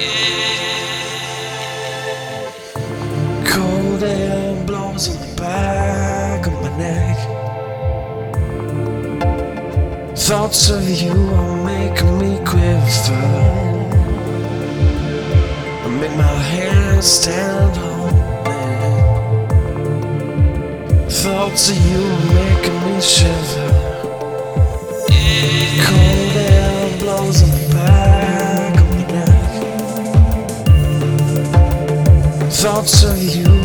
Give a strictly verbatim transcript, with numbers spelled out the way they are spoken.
Cold air blows on the back of my neck. Thoughts of you are making me quiver. I make my hair stand on end. Thoughts of you are making me shiver. Cold air blows on the back of my neck. Thoughts of you